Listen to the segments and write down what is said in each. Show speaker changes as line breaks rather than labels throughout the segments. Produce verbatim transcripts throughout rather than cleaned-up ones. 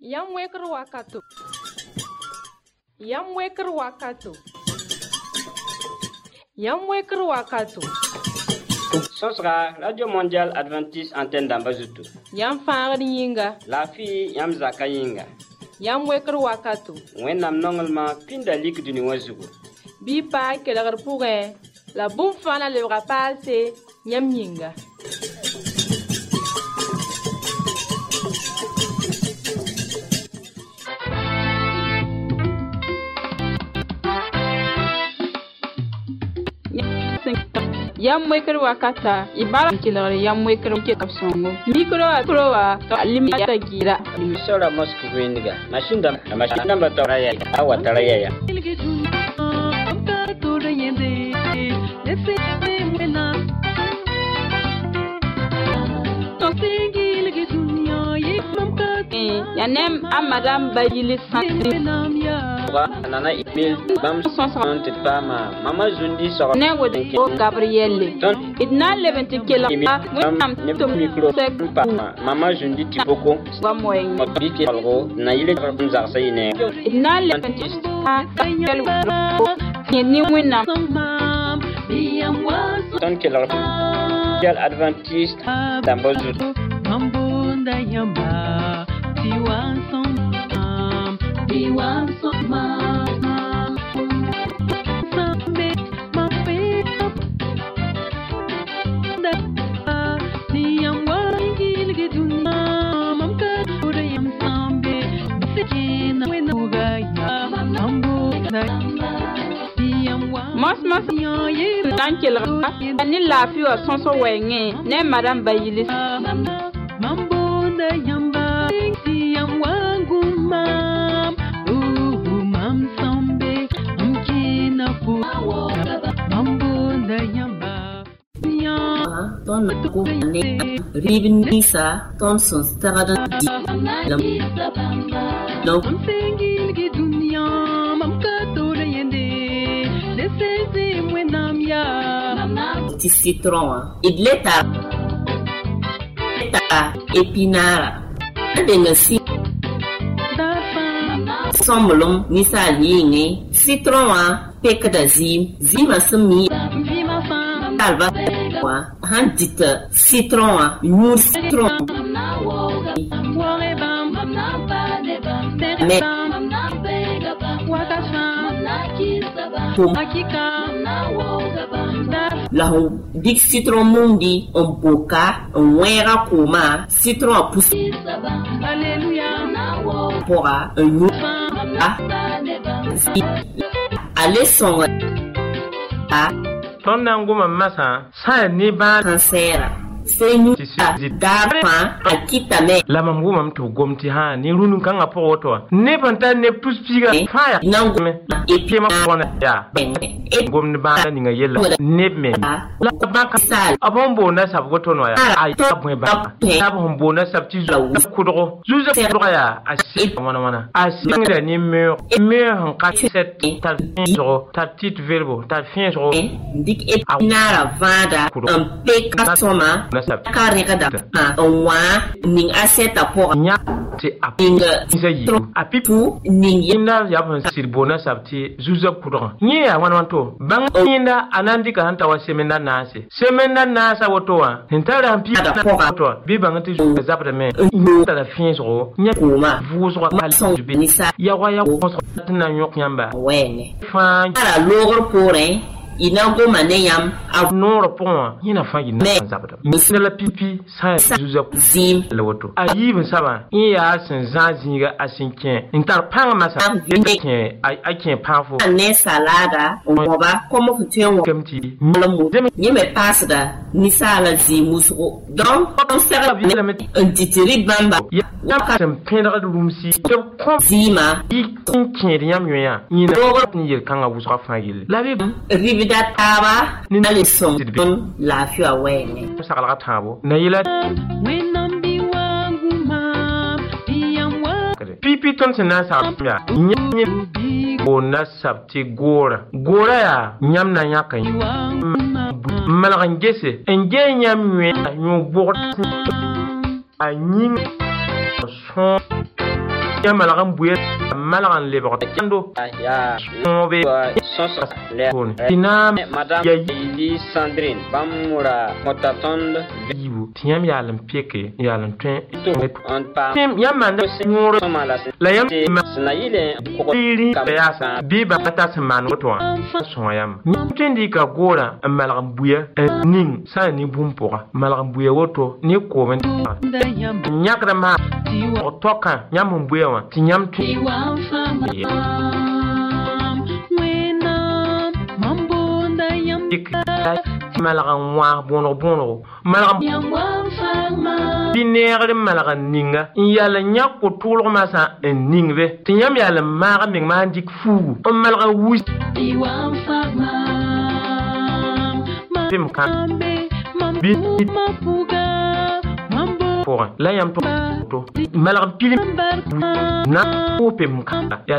Yam weker wakato. Yam weker wakato. Yam weker wakato.
Sosra, Radio Mondiale Adventiste Antenne d'Ambazutu.
Yam fangri yinga.
La fille Yam Zaka yinga.
Yam weker wakato.
Wennam nongelma pinda lik duni wazugu.
Bi pa kelagar pourin. La boum fana le rapase Yam yinga. Yam weker wakata ibara kilore yam weker ke kapsongo mikro aprowa limata gira
Misora Moscow windiga mashinda mashinda batara ya awa taraya ya
Yanem amadam bayili santi
nana email bam sonte pama mama zundi so
ne wodi o Gabrielle idna leventi kela
am to micro pa mama zundi tipoko
wa moyen
bike algo na ile rabun za sayine
idna leventi a kel ni wina
ton kela quel adventiste d'Ambazu
mambunda yamba tiwa som tiwa som sambe mape da niyam wangil giduna mamka urayam sambe sikina wenuga ya mambu
Mas mas yoyi tankela ni lafi wa sonso wenge ne madam bayili
mambo na yamba yam wangu mam uh mam sambe amkina fu mambo na yamba ya
ton ko ne ribin nisa ton son staradan di
donc singil gi dunya mam ka to de yende de sezi mwenam ya
ti citron idleta ta epinara adenga si somlum misal yinge citron wa pekda zim zima sumi alva wa handita citron wa nur citron me la dik citron mundi on boka on wera kuma citron a poussé alléluia pora un ah allez son ah
ton nanguma masa sa ni ba
cancer Senu dapa akitame
la mamguma mtu gomti ha ni runun kanga poto ne banta ne puspiga faya
nangu
epi ma kona ya gomni ba ni nga yella ne me la ba ka sal abombo na sab goto no ya ay tabwe ba abombo na sab ti kudro zuza kudro ya asi wana wana asi ngira ni mur mur han ka set ta zero ta tit verbo ta fin zero
dik epinara vada un peka soma kareka da wa ning aseta po
nya ti
inga
isayi apipu
ning
yinda yaban sirbona sabti zuza kudro nye ya wana wanto bang yinda anandika hanta wa semenda nase semenda nasa woto wa ntara ampi woto bi bangati zapra me ta da fin so nya
kuma
vuzo kwa kali bi ya wa ya ko na nyok nyamba
wene
fa
ara logor pore inango maneyam
avnoro pon yina fa yina zabata misala pipi sa zuza
zim
lewoto ayi bin saba iya sin zazinga asinken intar panga masa yake ai ake pafo
ne salada oba como futenwo
kemti
malamu yeme pasda ni sala zimuso donc on sera bien un titiri bamba
ya ka tan pendra rumsi ko
zima
ikin yam yoya yina ni yel kanga wusa fa yel labi
ribida taba ni alison la fiwa wene
sakala tabo na yila
wenambi wangu ma yam wa
pipi ton sina sa ya nyi bona sabti gora gora ya nyam na nyaka malagan gese enge nyam nwe nyu bot a nyin son ya malagan buye malagan lebo kando
ya
mobe
sonsa le
tina
madame
ya
Lily Sandrine bamura motatonde
yibu tiyam yalam peke yalam twen
on pa
tem yamanda ngoro la yam
snayile ko
iri ya bi ba ta saman woto so yam tendi ka gora malagan buye ning sa ni bumpora malagan buye woto ni ko men nyakra ma o toka nyam buye wa ti nyam tu malagan wa bono bono malagan bineere malagan ninga yalla nyakko tulgo masa en ningve ti nyam yalla maga ming ma dik fu o malagan wus tim kan bi pour la yam to malagan pilim na o pem kan ya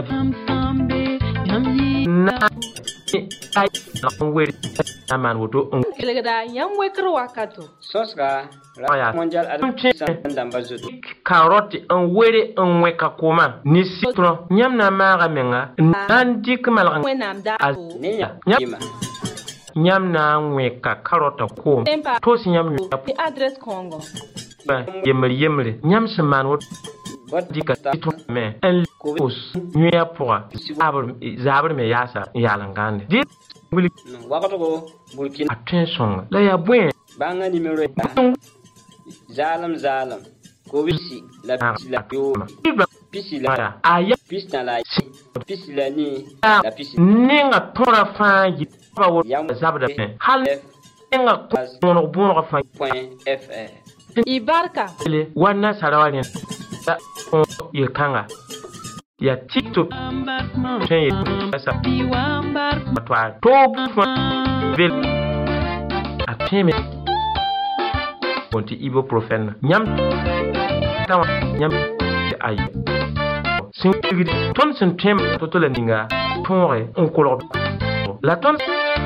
na ay na weri aman woto
kelegada yam wekro wakato
soska
ya
mondial adoption dambazo
carotte en weri en weka koma ni citron nyam na maga menga nan dik malagan
wenam da
nyam
nyam na weka carotte ko to si nyam
ni address Congo
yemri yemri nyam seman woto dika citron me en kos nyya poa zabr zabr me yasa yalangande di
wakato ko Burkina
attention la ya buen
banga numero zalam zalam ko bisi la bisi la pio bisi la
aya
bisi na la bisi la ni la bisi
ninga tora fa yi ba wo zabda me hal ninga ko bono fa
point fr
ibarka
le wana sarawani da ye kanga ya tiktok chen ye sa atwa top vel ateme konti ibuprofen nyam tawa nyam ay sin ton sen tem toto la ninga tonre on color la ton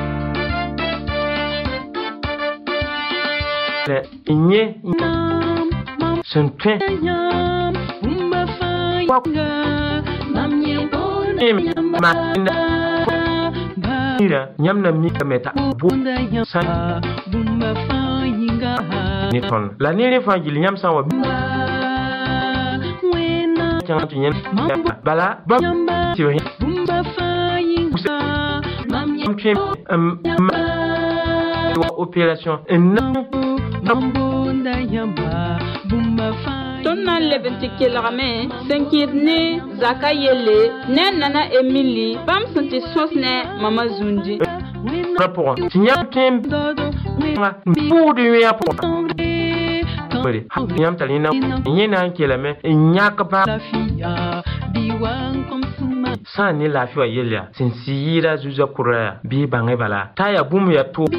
le nye sen tem ma ira nyamna mi kameta bu san ni ton la nere fa gil nyam san wa tan tu nyam bala ba ti wa mam tu opération
ton nan lebenti kelrame senkirne zakayele ne nana Emily bam santi sosne mama zundi
rapport tinyam tem pour de ya pour bari nyam talina nyena kelame nyaka ba sa ni lafiya yelia sinsira zuza kuraya bi bangai bala taya bum ya to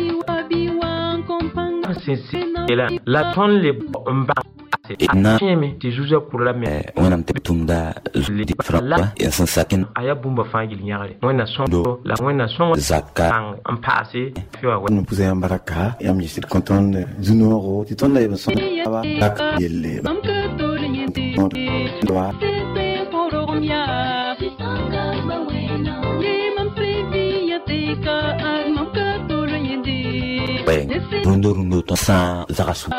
sinsira la ton le mba
na
ti zuza kurala me
wonam te tunda zuli frapa ya sansakin
aya bumba fangil nyaare wona sondo la wona songo
zakka
en passé fiwa
wona pousse en baraka yam ni sit content zunoro ti tonda e son aba tak yelle doa
rundo rundo to sa zakasu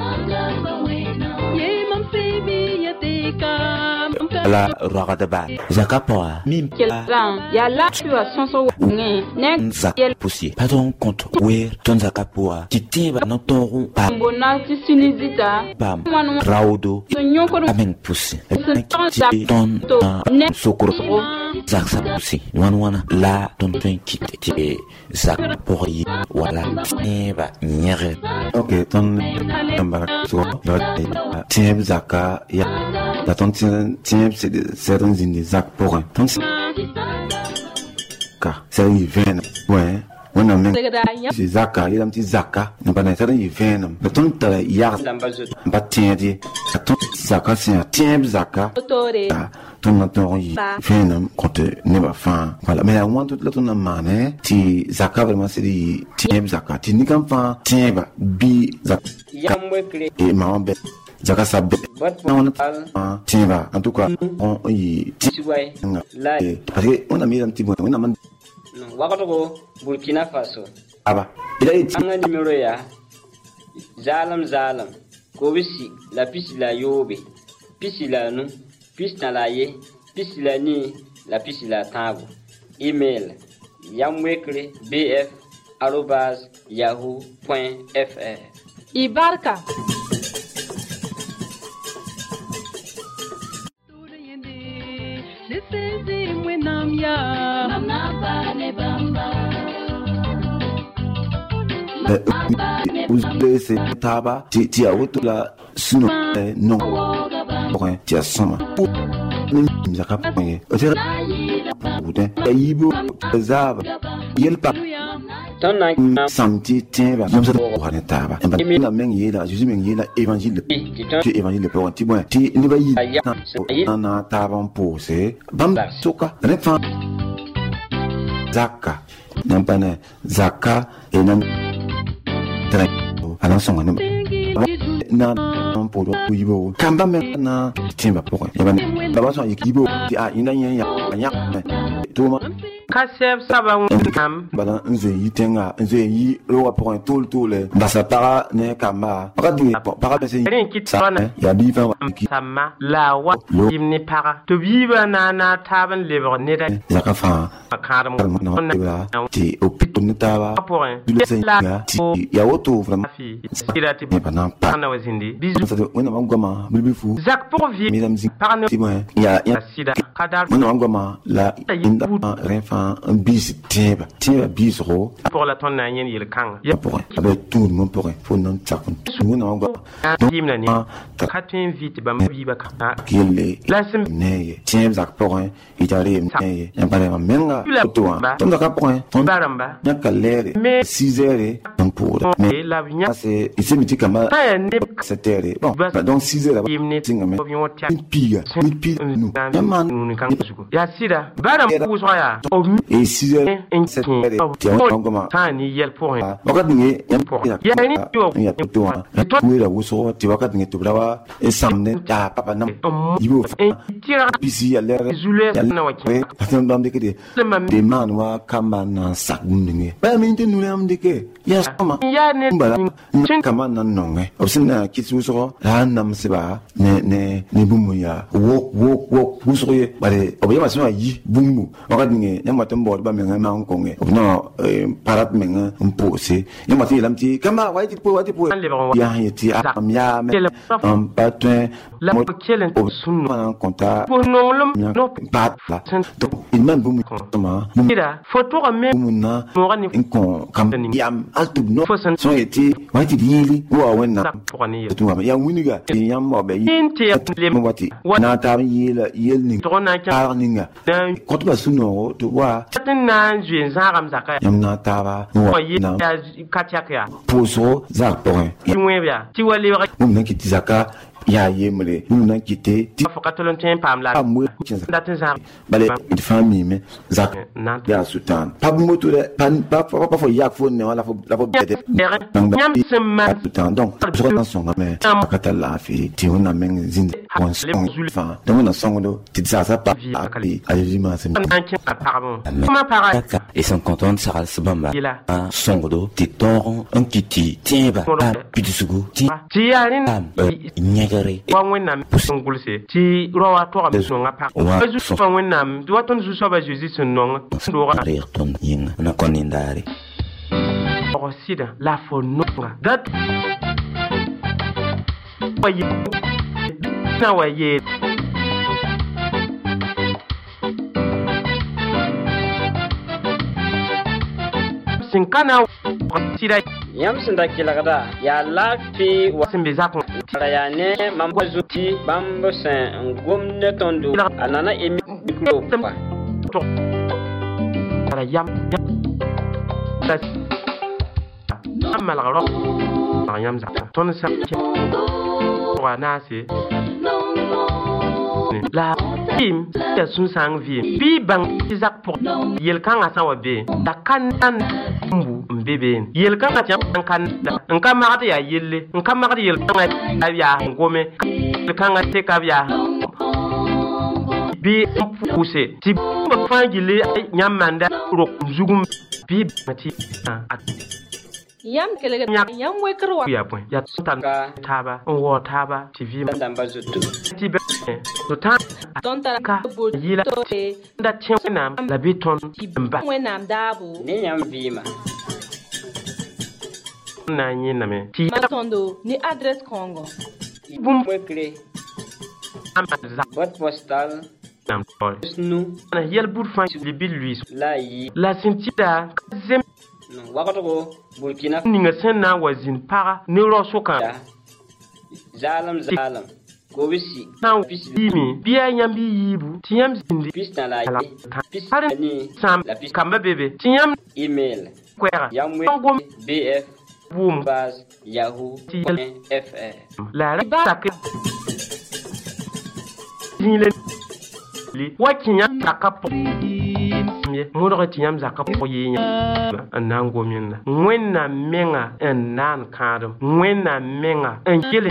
la ragada ba zakapoa mim
kelan ya la tu a sonso nge ne
zak poussier pardon compte we ton zakapoa titimba no toru pa
bona ti sinizita
bam raudo
nyoko
amen poussi ton ne sokoro zaksa poussi wan wana la ton ton kite ti zakapoa wala eba nyere
ok ton ambara so tieb zaka ya la ton tieb c'est certains in des zac pour un ton ka ça y vient ouais on a même c'est zaka il a un petit zaka on va dire il vient le ton ta ya ba tiedi ton zaka c'est un tieb zaka ton ton y vient quand ne va fin voilà mais à moi toute la ton mané ti zaka vraiment c'est di tieb zaka ti ni kan fa tieb bi zaka et maman zaka sa Non, tiens, va. En tout cas, on y tient. Parce qu'on a mis un petit bout. On a mis
Burkina Faso.
Ah bah. Il a été.
Un numéro ya. Zalam Zalam. Kobisi, la piste la yobe. Piste la nu. Piste la ye. Piste la ni. La piste la table. Email. Yamwekre bf arobase yahoo point fr.
Ibarka.
Vous c'est tabac, tu as autre la sinon non. Bon, tu as sama. Nous avons pas. C'est vrai. Ibo zaba. Il pas. Samedi tiens va. Nous avons pas de tabac. Et la main est là. Jésus main est là. Évangile. Tu évangile le père. Tu vois. Tu ne vas y. On a tabac posé. Bam soka. Refan. Zaka. Nampana Zaka et nam. Alors son nom na pour Ibo kamba maintenant timba pour ya baba son Ibo a ina nya ya to ma
kaseb saba kam
bala nze yitenga nze yi lo pour un tout tout le basa para ne kamba para du para bese ya bi fa
sama la wa imni para to biba na na taban leber ne da
zaka fa
akadam
no ti opito nitaba la ti ya woto vraiment
irati
bana pa
na wazindi bizu
wena mangoma bibifu
zak pour vie
mesdames
par ne
ya ya
sida kadal
wena mangoma la inda refa un bis tieba tieba bisro
pour la tonne na yen yel kang
ya pour avec tout le monde pour faut non takun wena mangoma
dimna ni katin vite ba biba ka
kile
la sim
ne tieba zak pour itare ne ya ba ma menga to ton da ka pour ton
baramba
ya kalere six heures donc pour
mais la vinya
c'est ici miti kama sept heures bon donc six heures tinga me piga piga nous ya man
ya sida baram ku soya
et six heures sept heures tu as ngoma
tani yel pour
wakati nge
ya ni to
ya to tu era wuso ti wakati nge to brawa e samne ya papa nam yibo
tira
bisi ya lere
ya na waki
patam dam de kede de man wa kama na sakundinge ba mi nte nule am de ke ya sama
ya ne
bala kama na nonge obsina kitsu so la nam seba ne ne ne bumu ya wok wok wok wuso ye bare obyama so yi bumu wakati nge nyama tembo ba menga ma nkonge obno parat menga mpose nyama ti lamti kama waiti po waiti po ya yeti am ya me am patun
la kelen sunno
en contact
pour non non
pas là donc il même bumu toma
ira photo me
muna nkon kam yam altu no so yeti waiti dili wa wenna tu ya winiga yam mo be yi mo wati na ta yela yel ni ta ninga ko to sunno to wa
na juen zaram zakaya
yamna taba wa
na katiaka
poso zakpoin
yimwebia ti wali
mum na kiti zaka ya yemre mum na kiti ti
fokatolon tin pam la
amwe
datin zar
bale it fami me zak ya sultan pab moto de pan pa pa fo yak fo ne wala fo la fo bede
nyam semma
sultan donc so na songa me akata la fi ti ona men zin on fa donc na songo do ti sa sa pa ali ali ma sem
comment pareil
et son content sera ce bamba un songo ti toron un kiti tiens ba pitisugu ti
ti yarin
nyagare
wa wena pusungulse ti rowa to am songa pa azu fa wena do waton zu so ba jesus non ndo ga
ton yin na konindare
sida la fo nonga dat wayi na waye sinkana sida
yam sinda kilagada ya lafi wa
simbe zakon
ya ne mambo zuti bambo sen ngomne tondo anana emi mikro pa
to ara yam tas amal garo yam zakon ton sa wa nasi la tim ya sun sang vi bi bang izak pour yel kan asa wa be da kan an mbu bebe yel kan ta kan en kan ma ta ya yelle en kan ma ta yel kan ya ngome kan ga te ka ya bi pousse ti ba fangile nyamanda ro zugum bi mati
yam kelega yam wekro
ya point ya tanga taba wo taba tv
ndamba zutu
ti be to ta
ton ta
ka yila da chenam la biton mba
wenam dabu
ne yam bima
na nyina me ti
tondo ni adresse Congo
bum wekre
amza
boîte postale
nam toy
nous
na yel bourfan li bil lui
la yi
la sentida zem
no wakato Burkina
ninga senna wazin para ne rosoka
zalam zalam ko bisi
na pisimi biya nyambi yibu tiyam zindi
pista la yi
pista
ni
sam
la pista
kamba bebe tiyam
email
kwera
yamwe bf
boom
base yahoo fr
la tak ni li wakinya takapo me modoro tiyam zakapo yinya anango minna wenna menga enan kadam wenna menga enkele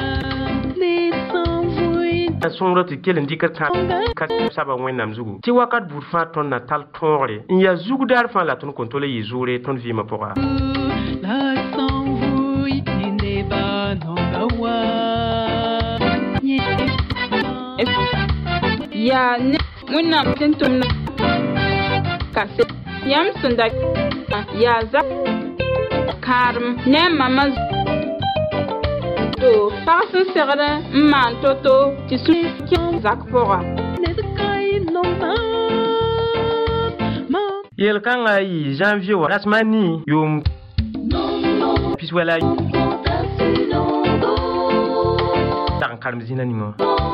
sonro ti kelen dikar ka ka saba wenna mzugu ti wakat burfa ton na tal tore ya zugu dar fa la ton kontole yizure ton vima pora
la s'envouille n'est pas nongawa
ya ne muna tentum na kase yam sunda ya za karm ne mama to fasin segre man toto ti su zak pora
yel kanga yi janvier wa rasmani yum piswela tan karm zina ningo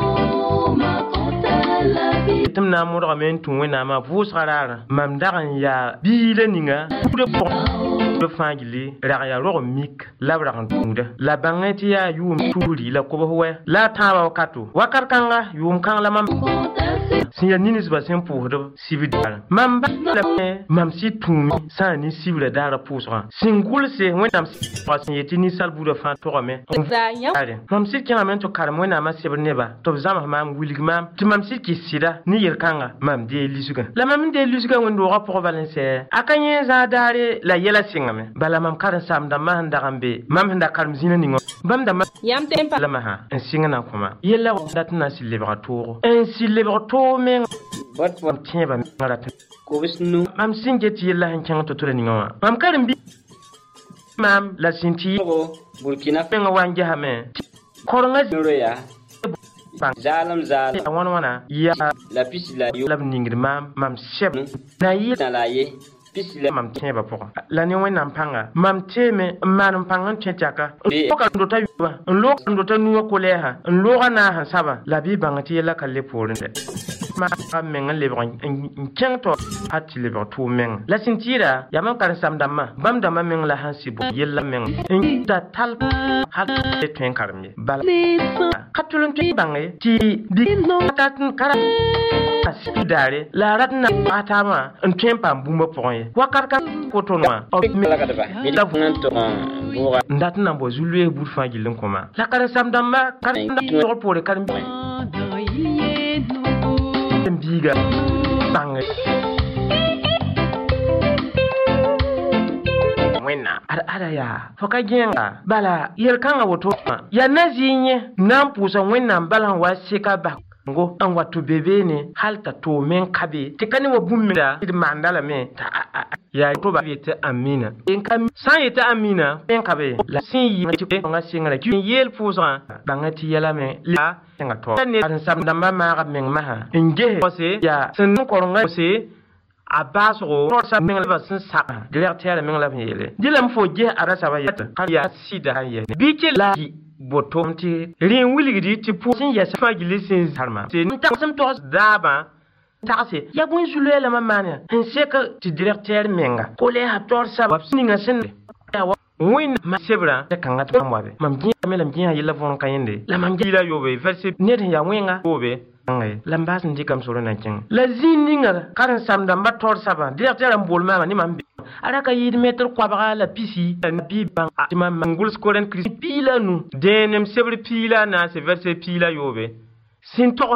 tem na mo do men tun wena ma fu sarara mam dagan ya bile ninga de po de fangili ra ya ro mik la bran tunda la bangati ya yum turi la ko ho la tawa wakatu wakar kanga yum kan la mam sinya ninis ba sem pour de cividal mam ba la mam si tumi sa ni civile dara pusra singul se wena pa sinyeti ni salbu de fa to me mam si kina men to kar mo na ma sebre ba to zama mam wiligmam ti mam si ki sida ni yer kanga mam de lisuga la mam de lisuga wendo ra pour valence akanye za dare la yela singame bala mam karan sam da ma handa gambe mam handa karam zina ningo bam da
yam tempa
la ma ha en singana kuma yela datna si liberator en si liberator men
bot
pon tieba ngara
ko bisnu
mam singe ti yela han kan to to ningo mam karam bi mam la sinti
Burkina
men wanje ha me koronga
ya zalam zalam
wana wana ya
la pisila yo
la ningir mam mam sheb na yi
na la ye pisila
mam tieba poko la ni wena mpanga mam teme man mpanga tchaka ko ka ndo ta yuwa ndo ndo ta nuwa ko leha ndo na ha saba la bi bangati la kalle porinde ma men le bon kento hatti le bon to men la sintira ya man kan sam damma bam damma men la hansibo yella men ta tal hat te ten karmi bal katulun ti bangai ti bi tatun kara asidare la ratna atama en tempa bumba poye wakar kan kotonwa o
la ka ba mi la funan to bura
ndatna bo zulwe bur fangilin kuma la kan sam damma kan to pore kan biga bangai wena ada ada ya foka genga bala yel kanga woto ya nazinye nan pusa wena balan wasika ba ngo an watu bebe ne halta to men kabe tikani wa bummida idi mandala me ta ya to ba yete amina en kam san yete amina en kabe la sin yi ti ko nga singa ki yel pusa bangati yala me la nga to ne an sam damba ma ga men ma ha nge se ya sen ko nga se abaso to sa men la sin sa directeur men la yele dilam fo je arasa ba yete ya sida ya bi ke la botom ti rin wilgidi ti pusin ya safa gilisin sarma te nta sam to daba taxi ya bun zulé la mamana en seka ti directeur menga ko le ha tor sa wapsini nga sen ya win ma sebra ta kanga to mwabe mam gi melam gi ya yela fon kayende la mam gi la yobe verse net ya wenga yobe ngai lambas ndi kam soro na king la zininga karan sam da mbator saba directeur am bolma ni mam araka yid meter kwabra la pisi na bi ban atima mangul skoren kris pila nu denem sebre pila na se verset pila yobe sin to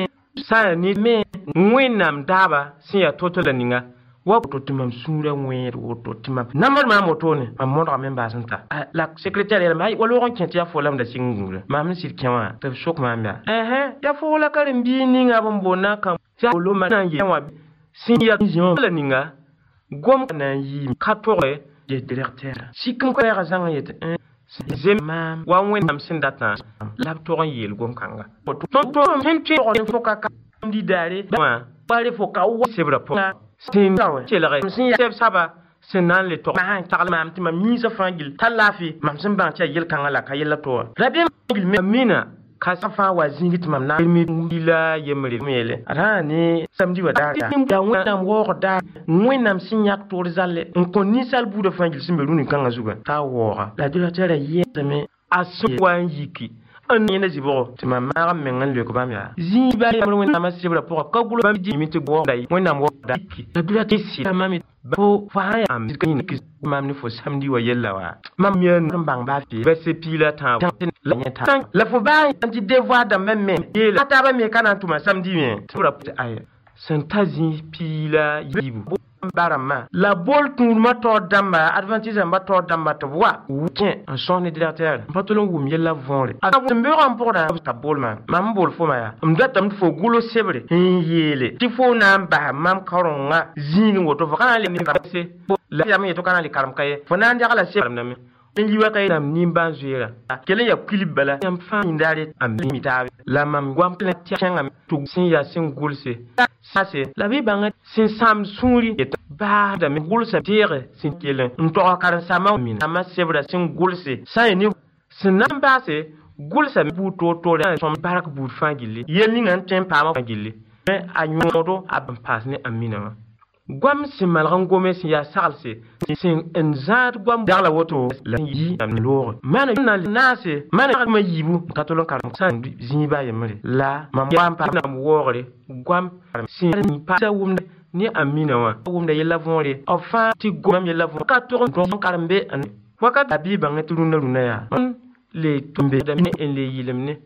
sa ni me ngwenam daba sin ya toto la ninga wa to timam sura ngwer wo to timam namar ma motone ma modra men basanta la secrétaire elle mai walo ron kentia folam da singule ma min sir kenwa te sok ma mia eh eh ya fola karim bi ninga bombona kam ja lo ma na yewa sin ya vision la ninga gom na yi katore de directeur si kun ko ya zanga yete zema wa wenam sin data la to ron yel gom kanga to to hen ti ron foka ka di dare ba pare foka wo sebra po sin tawe chelare sin ya saba sinan le to ma tagal ma amti ma misa fangil talafi mam sin ban tia yel kanga la ka yel to rabi ngil me mina ka safa wa zingit mam na mi dila yemre mele ara ni samedi wa da da wona wo da wona sin yak to zalle on kon ni sal bu de fangil sin be luni kanga zuga ta wo la dila tere yeme asu wan yiki an yene zibo ti ma ma mengan le ko bam ya ziba ya mo na ma sibra pour ko gulo bam di mi te bo dai mo na mo da ki da dula ti si ma mi bo fa ya am ki ni mam ni fo samedi wa yella wa mam yen bang ba fi be se pila ta la nya ta la fo ba anti devoir da même même yela ta ba me kana tuma samedi mi sibra ay santazi pila yibu barama la bol tour ma to damba adventiste ma to damba to wa wuken un son directeur patolon wum yella vonle a mbe ram pour da ta bol man mam bol fo ma ya mda tam fo gulo sebre yele ti fo na ba mam karonga zini woto fo kana le ni se la ya me to kana le karam kaye fo na ndia kala sebre na me ni wa kay nam ni ban zuera kele ya kilib bala yam fa ndare am limita la mam gwam tene tianga tu sin ya sin gulse ça c'est la vie banga sin sam suri et ba da mi gulse tere sin kelen nto karan sama min ama sebra sin gulse ça ni sin namba se gulse bu to to le son barak bu fangili yeli ngan tempa ma fangili mais anyodo abam pasne amina gwam sin malran gome sin ya salse sin enzad gwam darla woto la yi am lor mana na nase mana ma yibu katolon karam san ziniba yemre la mam gwam pa na wore gwam sin ni pa sa wumde ni amina wa wumde yella vonre enfin ti gwam yella von katon don karambe an waka tabiba ngatulu na luna ya le tumbe da ne en le yilemne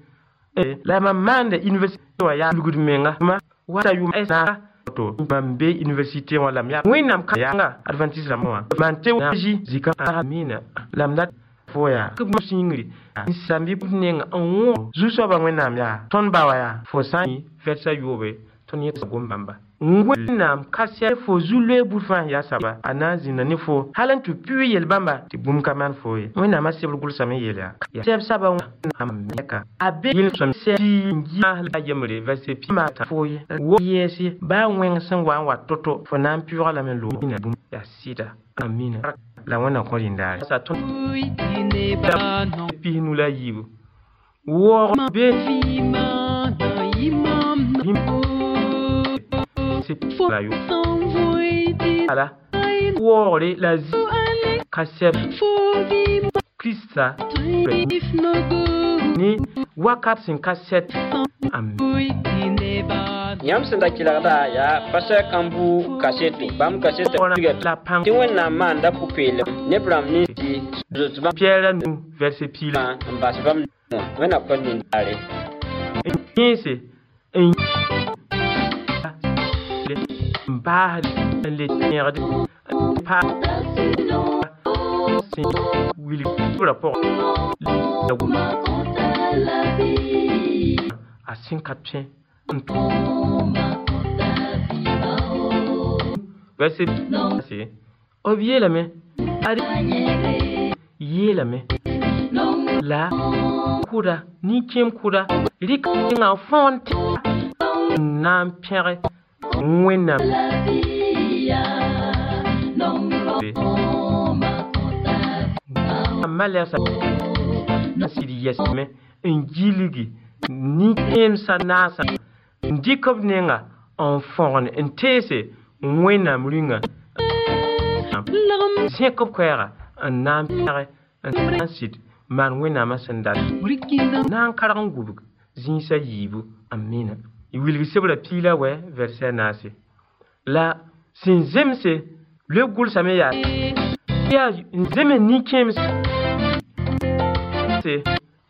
la mamande université wa ya lugud menga ma wata yu esa to mambe université wala mya winam kayanga adventiste mo mante ji zika amina lamdat foya ku musingri sambi bunenga onwo zuso ba winam ya ton bawa ya fo sani fetsa yobe ton yet gombamba winam kasya fo zule burfan ya saba anazi na nifo halan tu pu yel bamba ti bum kaman foye winam asebul gul sami yela ya seb saba ameka abe yel som se ya la yemre verset pi mata foye wo yesi ba wen san wa wa toto fo nan pura la men lo ina bum ya sida amina la wana ko lindare sa ton pi nu la yibu wo be fi ma da imam c'est la yo ala wo le la zi kasep Krista ni wakat sin kaset am
yam senda kilada ya pasha kambu kasetu bam kasetu
la pam
ti wonna manda pupele ne bram ni ti zotba
pierre nu verset pila
mbas bam wena ko ni dare
yese en ba le tiere de pa si will rapport a cinquante verset c'est obvier la main yé la main la kura ni kiem kura rik nga fonte nam pierre mwena malher sa nasiri yesme ngiligi ni kem sanasa ndikob nenga en forne entese mwena mringa c'est comme quoi un nam pierre un site man wena masanda nan karan gubuk zinsa yibu amina il will receive la pila we verset nasi la sin zemse le gul same ya ya zeme ni kem se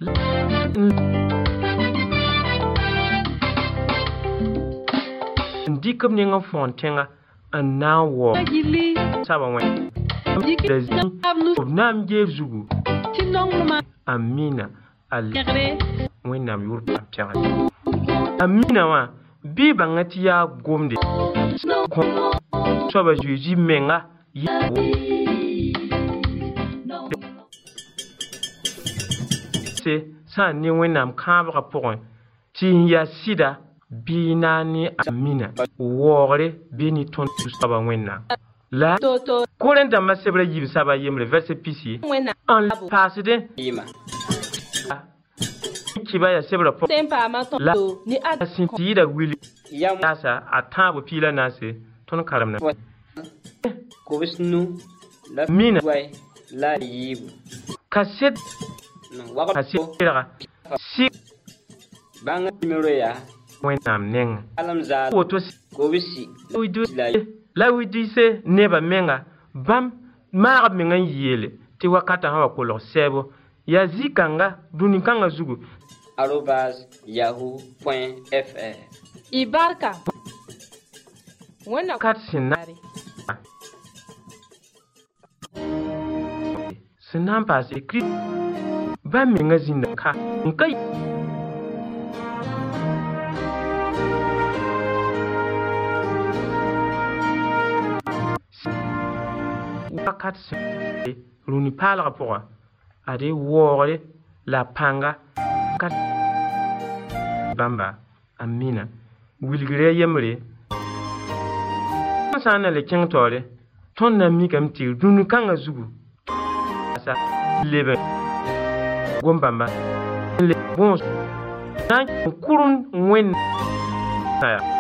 ndi kom ni ngam fontenga an now wo saba wen nam je zugu amina al wen nam yur pampianga amina wa bi bangati ya gomde so ba juji menga se sa ni wen nam kambra pokon ti ya sida binani amina wore bini ton saba wenna la koren da masebra yib saba yemre verset pisi en passede
yima
kiba ya sebra po la ni asinti da wili yasa atabo pila nase ton karamna
ko bisnu la
mina
way la yib
kaset
no waga
kaset si
banga numero ya
wenam neng
alam za
woto
ko bisi
widu la widu se neba menga bam ma menga yele ti wakata hawa ko lo sebo ya zikanga dunikanga zugu
arobase yahoo point f r
ibarka wana
kat sinari sinam pas écrit ba menga zinda ka nkai kat runi pala pour ade wore la panga kat bamba amina wilgire yemre sana le king tore ton na mi kam ti dunu kanga zugu asa lebe gombamba le bon na kurun wen aya